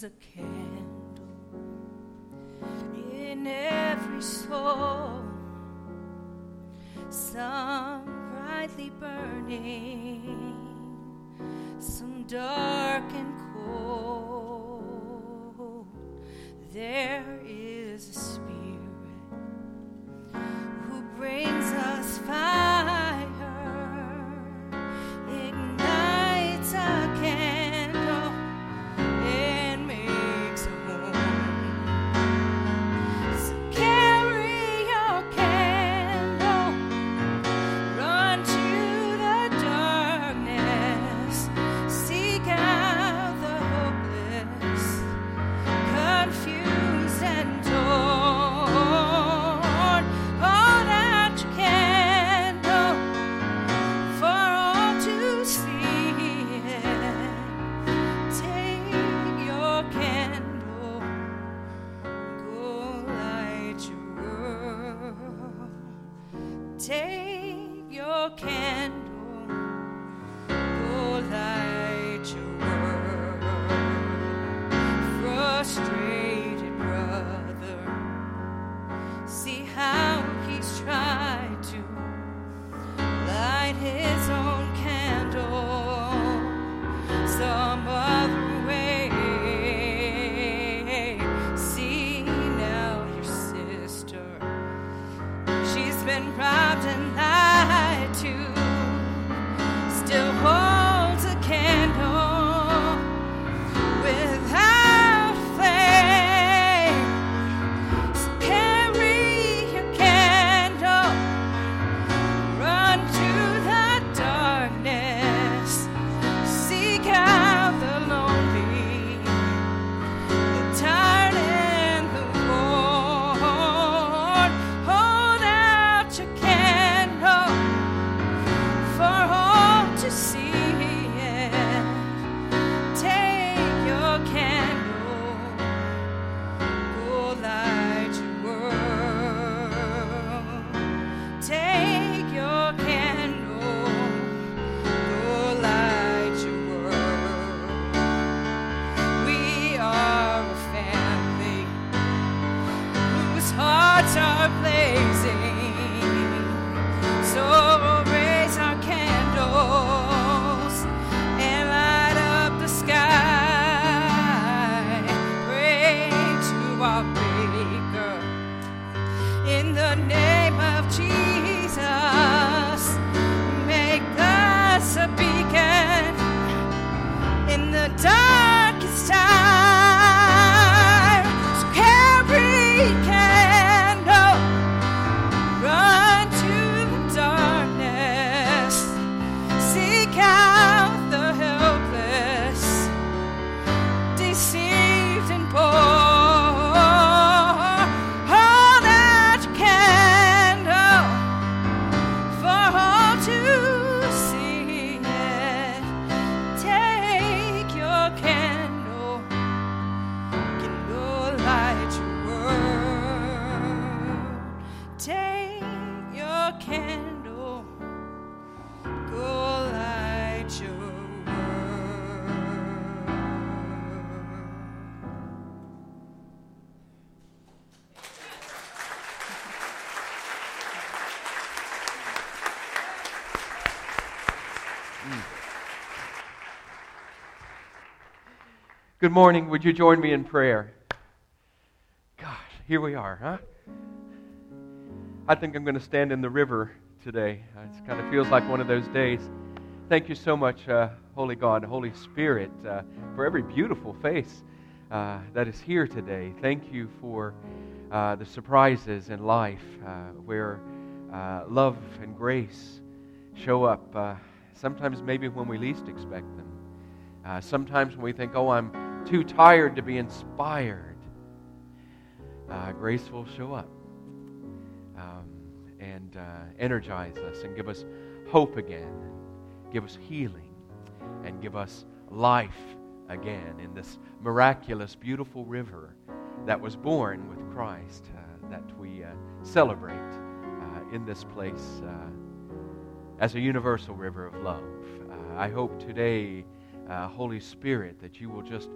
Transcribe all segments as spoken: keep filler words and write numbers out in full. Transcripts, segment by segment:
is a candle in every soul, some brightly burning, some dark and cold. There is a spirit who brings us fire, ignites a candle, and makes a home. So carry your candle, run to the darkness, seek out the hopeless, confused and torn. Hold out your candle for all to see it. Take your candle, go light your world. Take your candle, go light your world. Frustrated brother, see how he's tried to light his own candle some other way. See now your sister, she's been robbed and lied to, still holds a candle without flame. So carry your candle, run to the darkness, seek out the lonely, the tired and the worn. Hold out your candle for all to see it. Take your candle, go light your world. Take your candle, go light your world. We are a family whose hearts are blazing, so raise our candles and light up the sky. Pray to our Maker in the name of Jesus. Make us a beacon in the darkest time. So carry candle, run to the darkness, seek out the helpless, deceived and poor. Hold out your candle for all to see it. Take your candle, can go light your world. Take your candle, go light your world. Good morning. Would you join me in prayer? Gosh, here we are, huh? I think I'm going to stand in the river today. It kind of feels like one of those days. Thank you so much, uh, Holy God, Holy Spirit, uh, for every beautiful face uh, that is here today. Thank you for uh, the surprises in life uh, where uh, love and grace show up, uh, sometimes maybe when we least expect them. Uh, sometimes when we think, oh, I'm too tired to be inspired, uh, grace will show up um, and uh, energize us and give us hope again, and give us healing, and give us life again in this miraculous, beautiful river that was born with Christ, uh, that we uh, celebrate uh, in this place uh, as a universal river of love. Uh, I hope today, uh, Holy Spirit, that you will just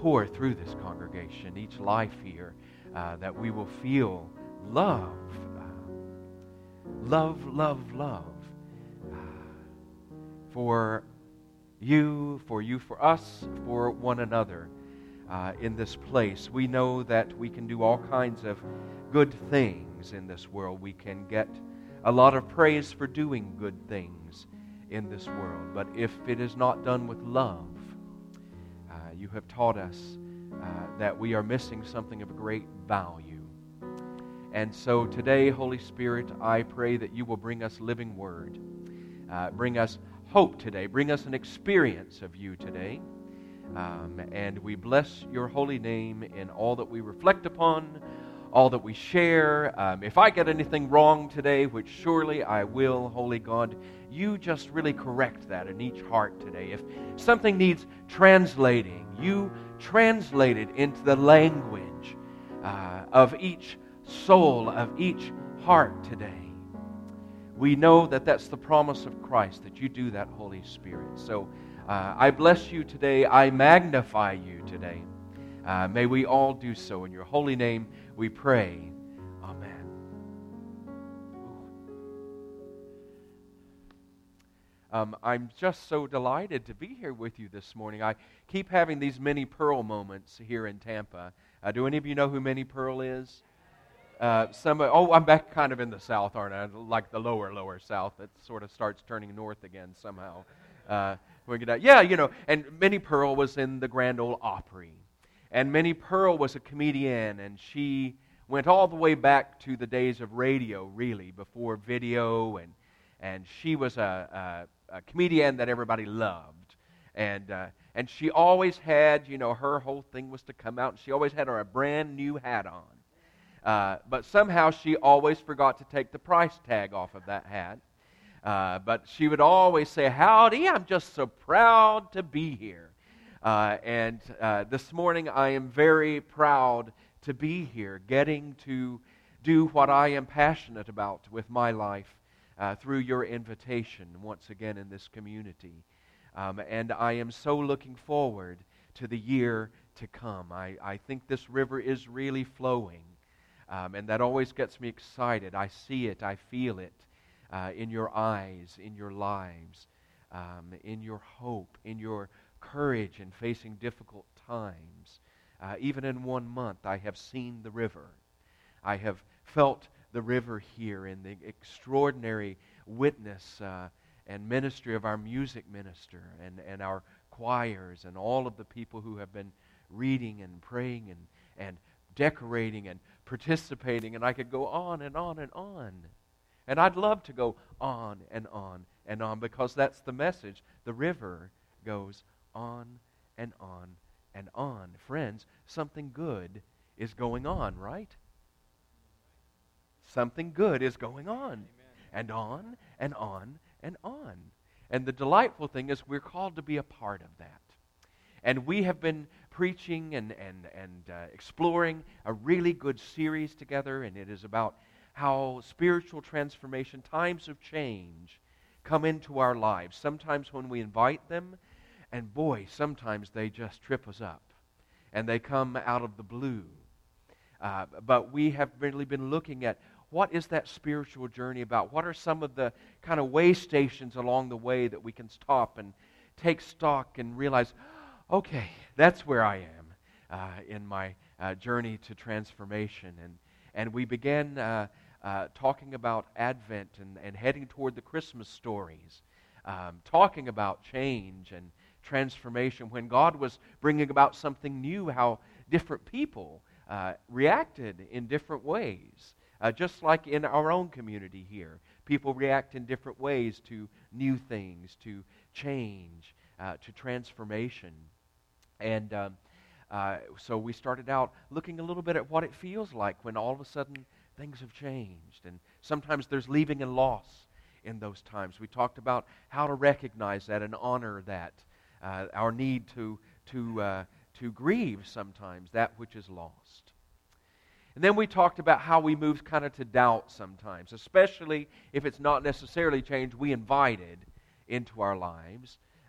pour through this congregation, each life here, uh, that we will feel love, uh, love, love, love uh, for you, for you, for us, for one another uh, in this place. We know that we can do all kinds of good things in this world. We can get a lot of praise for doing good things in this world. But if it is not done with love, uh, you have taught us uh, that we are missing something of great value. And so today, Holy Spirit, I pray that you will bring us living word. Uh, bring us hope today. Bring us an experience of you today. Um, and we bless your holy name in all that we reflect upon, all that we share. Um, if I get anything wrong today, which surely I will, Holy God, you just really correct that in each heart today. If something needs translating, you translate it into the language uh, of each soul, of each heart today. We know that that's the promise of Christ, that you do that, Holy Spirit. So uh, I bless you today. I magnify you today. Uh, may we all do so. In your holy name we pray. Amen. Um, I'm just so delighted to be here with you this morning. I keep having these Minnie Pearl moments here in Tampa. Uh, do any of you know who Minnie Pearl is? Uh, some, oh, I'm back kind of in the south, aren't I? Like the lower, lower south. That sort of starts turning north again somehow. Uh, we get out. Yeah, you know, and Minnie Pearl was in the Grand Ole Opry. And Minnie Pearl was a comedian, and she went all the way back to the days of radio, really, before video, and and she was a, a, a comedian that everybody loved. And uh, and she always had, you know, her whole thing was to come out, and she always had her a brand new hat on. Uh, but somehow she always forgot to take the price tag off of that hat. Uh, but she would always say, "Howdy, I'm just so proud to be here." Uh, and uh, this morning I am very proud to be here, getting to do what I am passionate about with my life uh, through your invitation once again in this community. Um, and I am so looking forward to the year to come. I, I think this river is really flowing. Um, and that always gets me excited. I see it, I feel it uh, in your eyes, in your lives, um, in your hope, in your courage in facing difficult times. Uh, even in one month, I have seen the river. I have felt the river here in the extraordinary witness uh, and ministry of our music minister and, and our choirs and all of the people who have been reading and praying and, and decorating and participating, and I could go on and on and on. And I'd love to go on and on and on, because that's the message. The river goes on and on and on. Friends, something good is going on, right? Something good is going on. Amen. And on and on and on. And the delightful thing is we're called to be a part of that. And we have been preaching and, and, and uh, exploring a really good series together, and it is about how spiritual transformation, times of change, come into our lives. Sometimes when we invite them, and boy, sometimes they just trip us up, and they come out of the blue. Uh, but we have really been looking at what is that spiritual journey about? What are some of the kind of way stations along the way that we can stop and take stock and realize, okay, that's where I am uh, in my uh, journey to transformation. And and we began uh, uh, talking about Advent and, and heading toward the Christmas stories, um, talking about change and transformation. When God was bringing about something new, how different people uh, reacted in different ways. Uh, just like in our own community here, people react in different ways to new things, to change, uh, to transformation. And um, uh, so we started out looking a little bit at what it feels like when all of a sudden things have changed. And sometimes there's leaving and loss in those times. We talked about how to recognize that and honor that, uh, our need to, to, uh, to grieve sometimes that which is lost. And then we talked about how we move kind of to doubt sometimes, especially if it's not necessarily change we invited into our lives.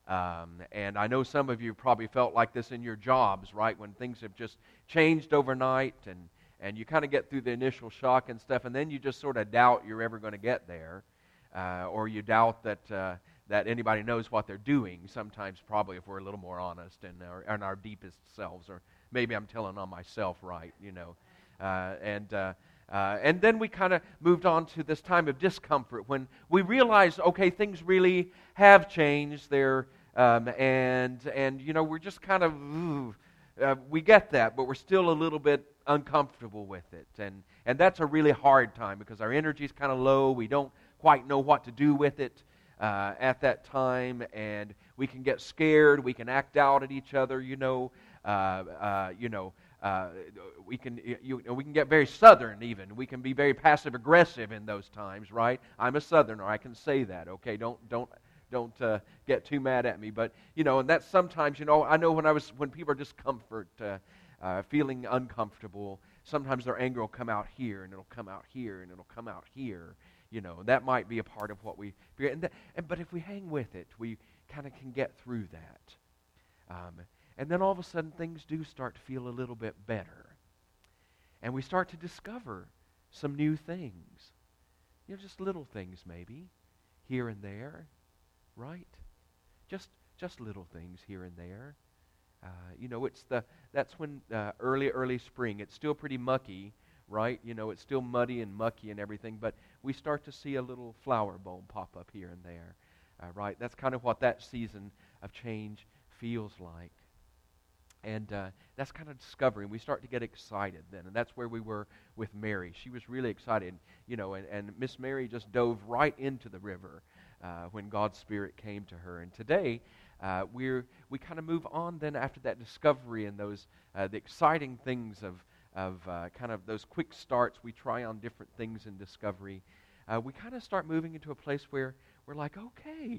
Um, and I know some of you probably felt like this in your jobs, right? When things have just changed overnight and, and you kind of get through the initial shock and stuff, and then you just sort of doubt you're ever going to get there. Uh, or you doubt that uh, that anybody knows what they're doing, sometimes probably if we're a little more honest in our, in our deepest selves. Or maybe I'm telling on myself, right, you know. Uh, and uh, uh, and then we kind of moved on to this time of discomfort when we realized, okay, things really have changed. They're, um, and, and, you know, we're just kind of, ooh, uh, we get that, but we're still a little bit uncomfortable with it. And, and that's a really hard time because our energy's kind of low. We don't quite know what to do with it uh, at that time, and we can get scared. We can act out at each other, you know. Uh, uh, you know, uh, we can you, you know, we can get very Southern even. We can be very passive aggressive in those times, right? I'm a Southerner. I can say that. Okay, don't don't don't uh, get too mad at me. But you know, and that's sometimes, you know, I know when I was when people are discomfort, uh, uh, feeling uncomfortable. Sometimes their anger will come out here, and it'll come out here, and it'll come out here. You know, that might be a part of what we, and that, and, but if we hang with it, we kind of can get through that. Um, and then all of a sudden, things do start to feel a little bit better. And we start to discover some new things. You know, just little things maybe, here and there, right? Just just little things here and there. Uh, you know, it's the that's when uh, early, early spring, it's still pretty mucky, right? You know, it's still muddy and mucky and everything, but we start to see a little flower bulb pop up here and there, uh, right? That's kind of what that season of change feels like. And uh, that's kind of discovery, and we start to get excited then, and that's where we were with Mary. She was really excited, you know, and, and Miss Mary just dove right into the river uh, when God's Spirit came to her. And today, uh, we're we kind of move on then after that discovery and those uh, the exciting things of of uh, kind of those quick starts. We try on different things in discovery. Uh, we kind of start moving into a place where we're like, okay,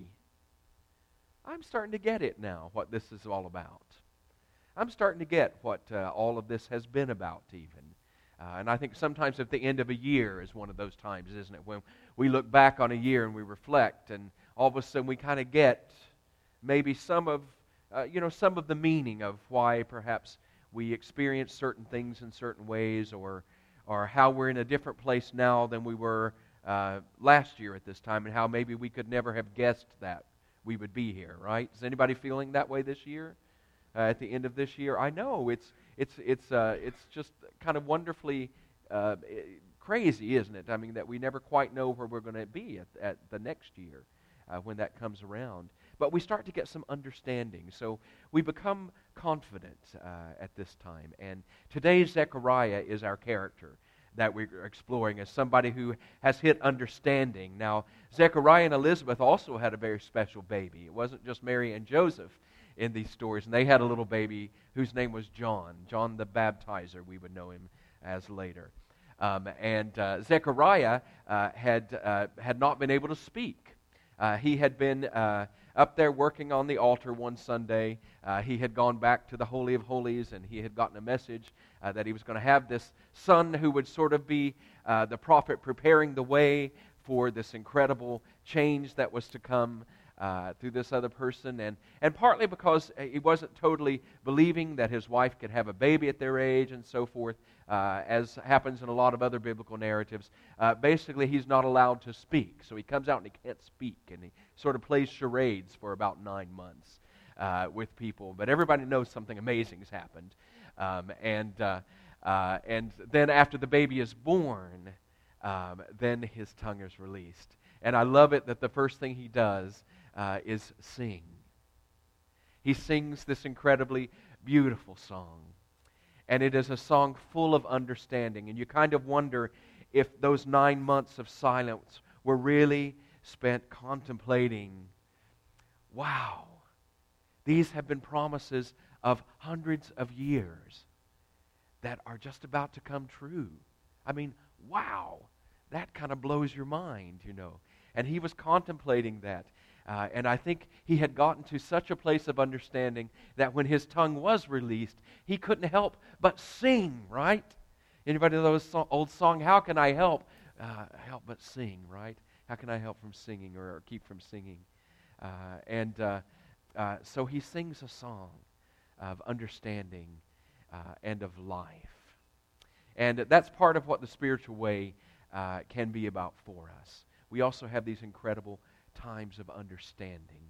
I'm starting to get it now, what this is all about. I'm starting to get what uh, all of this has been about even. Uh, and I think sometimes at the end of a year is one of those times, isn't it? When we look back on a year and we reflect, and all of a sudden we kind of get maybe some of, uh, you know, some of the meaning of why perhaps we experience certain things in certain ways, or or how we're in a different place now than we were uh, last year at this time, and how maybe we could never have guessed that we would be here, right? Is anybody feeling that way this year? Uh, at the end of this year, I know it's it's it's uh, it's just kind of wonderfully uh, crazy, isn't it? I mean, that we never quite know where we're going to be at, at the next year uh, when that comes around. But we start to get some understanding, so we become confident uh, at this time. And today's Zechariah is our character that we're exploring as somebody who has hit understanding. Now, Zechariah and Elizabeth also had a very special baby. It wasn't just Mary and Joseph in these stories, and they had a little baby whose name was John, John the Baptizer, we would know him as later. Um, and uh, Zechariah uh, had uh, had not been able to speak. Uh, he had been uh, up there working on the altar one Sunday. Uh, he had gone back to the Holy of Holies, and he had gotten a message uh, that he was going to have this son who would sort of be uh, the prophet preparing the way for this incredible change that was to come Uh, through this other person, and, and partly because he wasn't totally believing that his wife could have a baby at their age and so forth, uh, as happens in a lot of other biblical narratives. Uh, basically, he's not allowed to speak, so he comes out and he can't speak, and he sort of plays charades for about nine months uh, with people, but everybody knows something amazing has happened. Um, and, uh, uh, and then after the baby is born, um, then his tongue is released. And I love it that the first thing he does Uh, is sing. He sings this incredibly beautiful song. And it is a song full of understanding. And you kind of wonder if those nine months of silence were really spent contemplating, wow, these have been promises of hundreds of years that are just about to come true. I mean, wow, that kind of blows your mind, you know. And he was contemplating that. Uh, and I think he had gotten to such a place of understanding that when his tongue was released, he couldn't help but sing, right? Anybody know this old song, How Can I Help? Uh, help but sing, right? How can I help from singing or, or keep from singing? Uh, and uh, Uh, so he sings a song of understanding uh, and of life. And that's part of what the spiritual way uh, can be about for us. We also have these incredible times of understanding.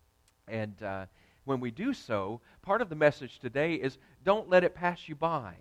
And uh, when we do so, part of the message today is don't let it pass you by.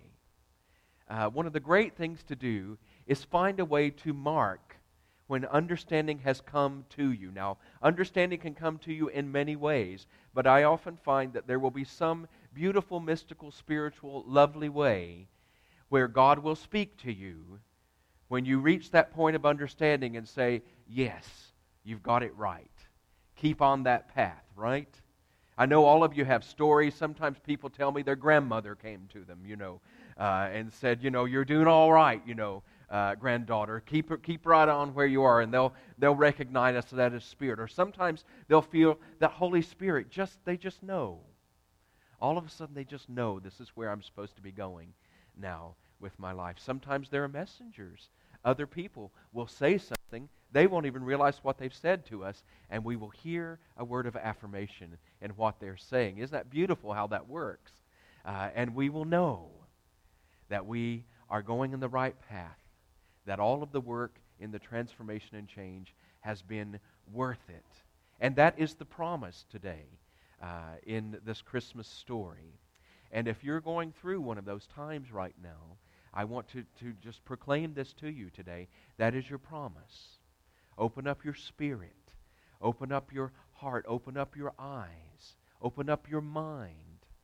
Uh, one of the great things to do is find a way to mark when understanding has come to you. Now, understanding can come to you in many ways, but I often find that there will be some beautiful, mystical, spiritual, lovely way where God will speak to you when you reach that point of understanding and say, yes, you've got it right. Keep on that path, right? I know all of you have stories. Sometimes people tell me their grandmother came to them, you know, uh, and said, you know, you're doing all right, you know, uh, granddaughter. Keep keep right on where you are, and they'll they'll recognize that as Spirit. Or sometimes they'll feel that Holy Spirit, just they just know. All of a sudden they just know this is where I'm supposed to be going now with my life. Sometimes there are messengers. Other people will say something. They won't even realize what they've said to us, and we will hear a word of affirmation in what they're saying. Isn't that beautiful how that works? Uh, and we will know that we are going in the right path, that all of the work in the transformation and change has been worth it. And that is the promise today uh, in this Christmas story. And if you're going through one of those times right now, I want to, to just proclaim this to you today. That is your promise. Open up your spirit. Open up your heart. Open up your eyes. Open up your mind.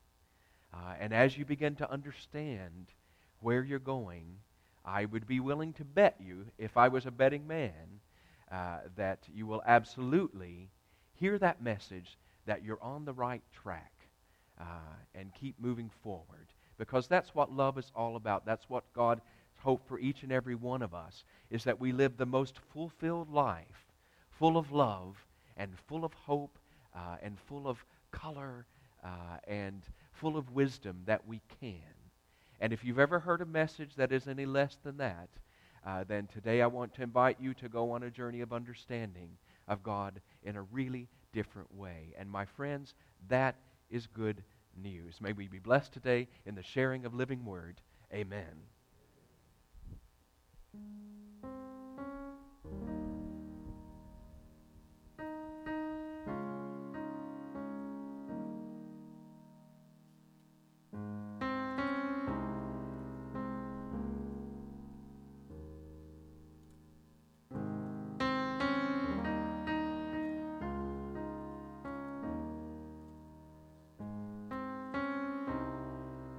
Uh, and as you begin to understand where you're going, I would be willing to bet you, if I was a betting man, uh, that you will absolutely hear that message that you're on the right track uh, and keep moving forward. Because that's what love is all about. That's what God's hope for each and every one of us is, that we live the most fulfilled life, full of love and full of hope uh, and full of color uh, and full of wisdom that we can. And if you've ever heard a message that is any less than that, uh, then today I want to invite you to go on a journey of understanding of God in a really different way. And my friends, that is good news. May we be blessed today in the sharing of living word. Amen.